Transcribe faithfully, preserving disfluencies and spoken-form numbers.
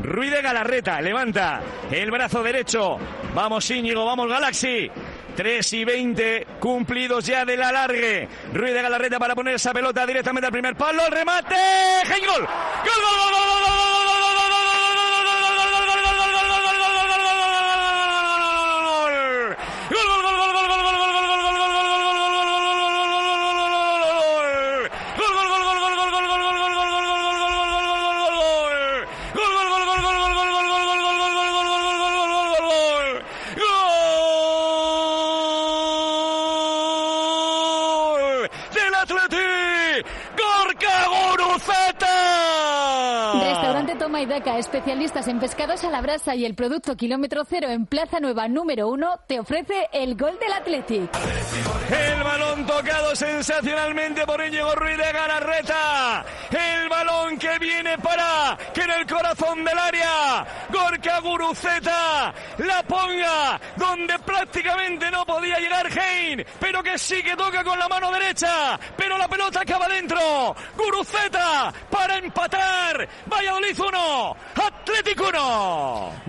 Ruiz de Galarreta, levanta el brazo derecho. Vamos Íñigo, vamos Galaxy. tres y veinte cumplidos ya del alargue. Ruiz de Galarreta para poner esa pelota directamente al primer palo. El remate. ¡Gol! ¡Gol, gol, gol, gol, gol, gol! Maidaca, especialistas en pescados a la brasa y el producto kilómetro cero en Plaza Nueva número uno, te ofrece el gol del Athletic. El balón tocado sensacionalmente por Íñigo Ruiz de Galarreta. El balón que viene para que en el corazón del área Gorka Guruceta la ponga donde prácticamente no podía llegar Hein, pero que sí que toca con la mano derecha, pero la pelota acaba dentro. Guruceta para empatar. Valladolid uno, Athletic uno.